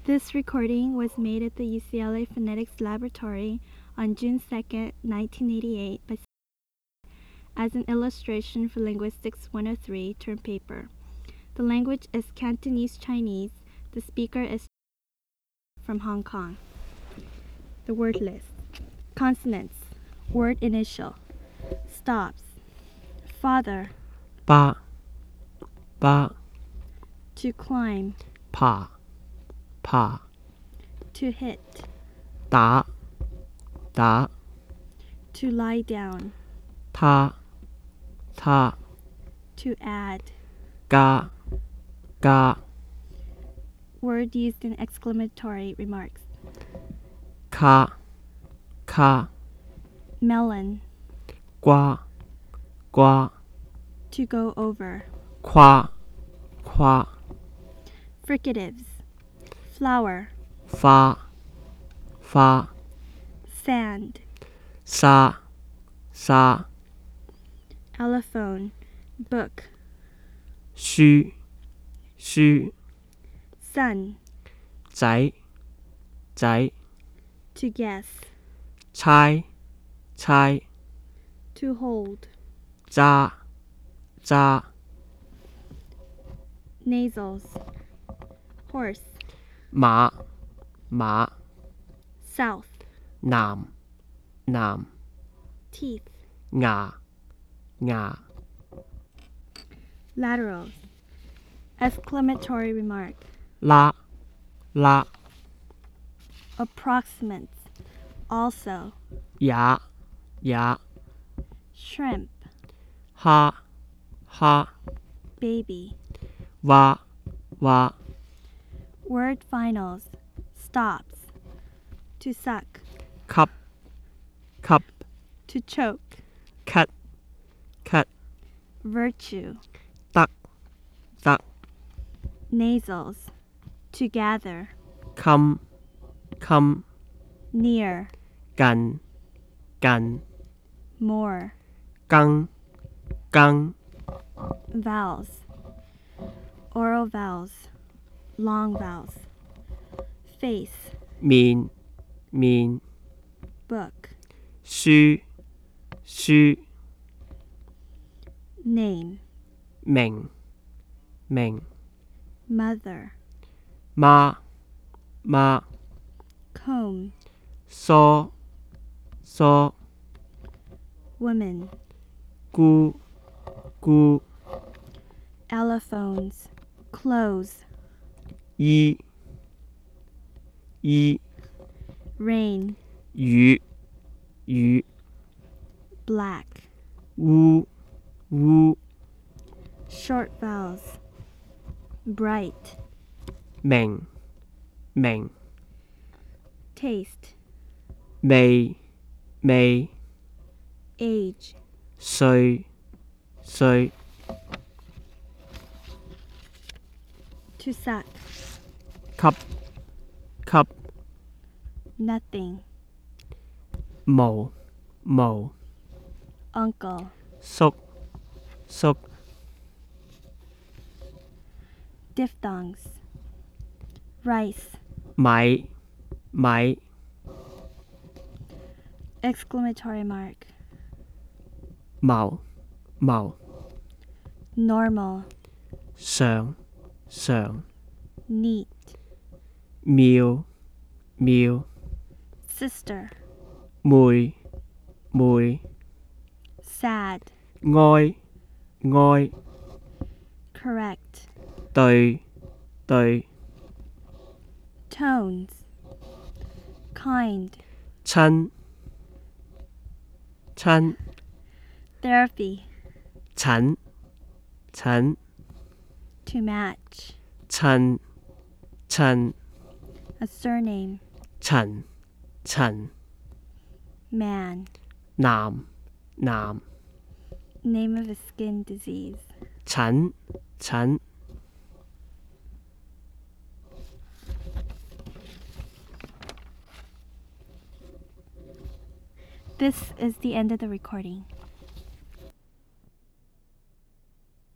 This recording was made at the UCLA Phonetics Laboratory on June 2, 1988 as an illustration for Linguistics 103 term paper. The language is Cantonese Chinese. The speaker is from Hong Kong. The word list. Consonants. Word initial. Stops. Father. Ba. Ba. To climb. Pa. Pa. To hit. Da. Da. To lie down. Ta. Ta. To add. Ga. Ga. Word used in exclamatory remarks. Ka. Ka. Melon. Gua. Gua. To go over. Qua. Qua. Fricatives. Flower. Fa. Fa. Sand. Sa. Sa. Allophone. Book. Xu. Xu. Sun. 仔 仔 To guess. 猜 猜 To hold. 揸 揸 Nasals. Horse. 馬 馬 South. 南 南 Teeth. 牙 牙 Laterals. Exclamatory remark. 啦 啦 Approximates. Also. 也也 Shrimp. 蝦蝦 Baby. 蛙蛙 Word finals. Stops. To suck. 吸吸 To choke. 咳咳 Virtue. 得得 Nasals. To gather. 襟襟 Near. 近近 More. 更更 Vowels. Oral vowels. Long vowels. Face. 面面 Book. 書書 Name. 名名 Mother. 媽媽 Comb. 梳梳 Woman. 姑姑 Allophones. Close. 衣衣 Rain. 雨雨 Black. 烏烏 Short vowels. Bright. 明明 Taste. 味味 Age. 歲歲 To suck. 吸吸 Nothing. 毛毛 Uncle. 叔叔 Diphthongs. Rice. 米米 Exclamatory mark. 毛毛 Normal. 常常 Neat. 妙妙 Sister. 妹妹 Sad. 哀哀 Correct. 對對 Tones. Kind. 親親 Therapy. 診診 To match. 襯襯 A surname. 陳陳 Man. 男男 Name of a skin disease. 疹疹 This is the end of the recording.